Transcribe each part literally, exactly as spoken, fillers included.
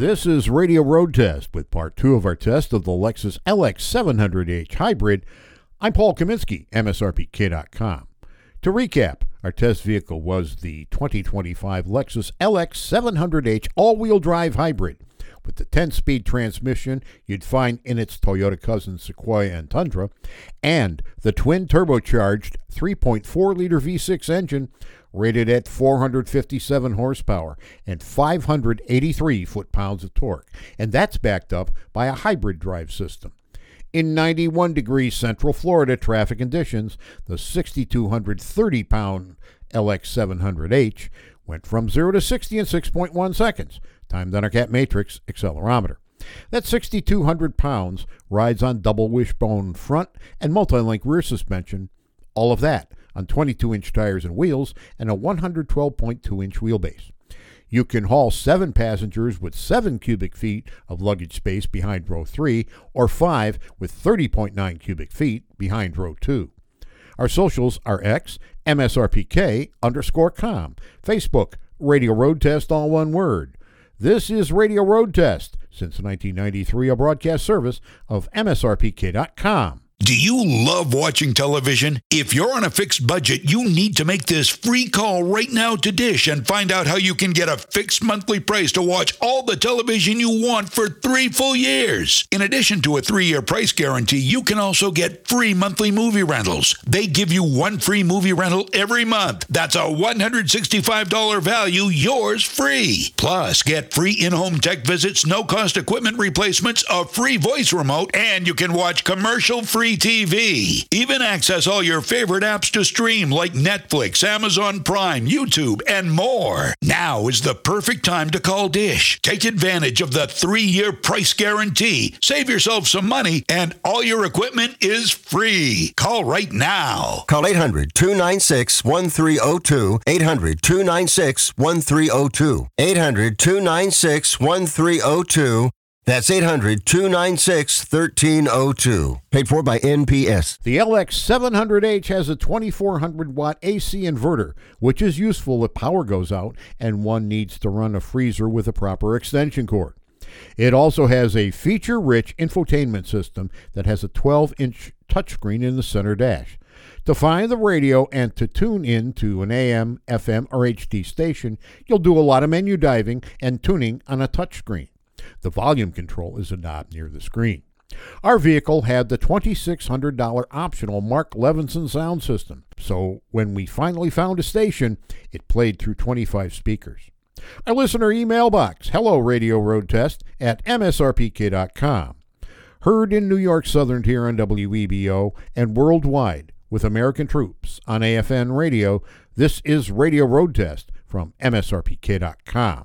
This is Radio Road Test with part two of our test of the Lexus L X seven hundred H Hybrid. I'm Paul Kaminsky, M S R P K dot com. To recap, our test vehicle was the twenty twenty-five Lexus L X seven hundred H all-wheel drive hybrid with the ten-speed transmission you'd find in its Toyota cousins Sequoia and Tundra, and the twin turbocharged three point four liter V six engine rated at four hundred fifty-seven horsepower and five hundred eighty-three foot-pounds of torque, and that's backed up by a hybrid drive system. In ninety-one degree Central Florida traffic conditions, the six thousand two hundred thirty pound L X seven hundred H went from zero to sixty in six point one seconds, timed on our Cat Matrix accelerometer. That six thousand two hundred pounds rides on double wishbone front and multi-link rear suspension, all of that on twenty-two inch tires and wheels and a one hundred twelve point two inch wheelbase. You can haul seven passengers with seven cubic feet of luggage space behind row three, or five with thirty point nine cubic feet behind row two. Our socials are X, M S R P K underscore com, Facebook, Radio Road Test, all one word. This is Radio Road Test, since nineteen ninety-three, a broadcast service of M S R P K dot com. Do you love watching television? If you're on a fixed budget, you need to make this free call right now to Dish and find out how you can get a fixed monthly price to watch all the television you want for three full years. In addition to a three-year price guarantee, you can also get free monthly movie rentals. They give you one free movie rental every month. That's a one hundred sixty-five dollars value, yours free. Plus, get free in-home tech visits, no-cost equipment replacements, a free voice remote, and you can watch commercial-free T V. Even access all your favorite apps to stream like Netflix, Amazon Prime, YouTube, and more. Now is the perfect time to call Dish. Take advantage of the three-year price guarantee. Save yourself some money, and all your equipment is free. Call right now. Call eight hundred, two nine six, one three zero two, eight hundred, two nine six, one three zero two, eight hundred, two nine six, one three zero two. That's eight hundred, two nine six, one three zero two. Paid for by N P S. The L X seven hundred H has a twenty-four hundred watt A C inverter, which is useful if power goes out and one needs to run a freezer with a proper extension cord. It also has a feature-rich infotainment system that has a twelve inch touchscreen in the center dash. To find the radio and to tune in to an A M, F M, or H D station, you'll do a lot of menu diving and tuning on a touchscreen. The volume control is a knob near the screen. Our vehicle had the twenty-six hundred dollars optional Mark Levinson sound system, so when we finally found a station, it played through twenty-five speakers. Our listener email box, hello Radio Road Test at M S R P K dot com. Heard in New York Southern Tier on W E B O and worldwide with American troops on A F N radio, this is Radio Road Test from M S R P K dot com.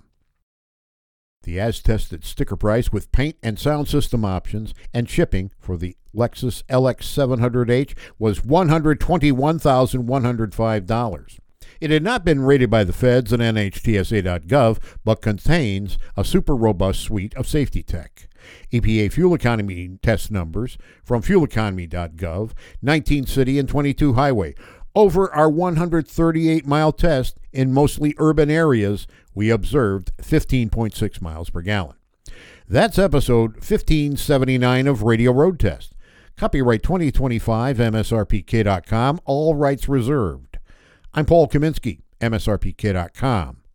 The as-tested sticker price with paint and sound system options and shipping for the Lexus L X seven hundred H was one hundred twenty-one thousand one hundred five dollars. It had not been rated by the feds and N H T S A dot gov, but contains a super robust suite of safety tech. E P A fuel economy test numbers from fuel economy dot gov, nineteen city and twenty-two highway. Over our one hundred thirty-eight mile test in mostly urban areas, we observed fifteen point six miles per gallon. That's episode fifteen seventy-nine of Radio Road Test. Copyright twenty twenty-five, M S R P K dot com, all rights reserved. I'm Paul Kaminsky, M S R P K dot com.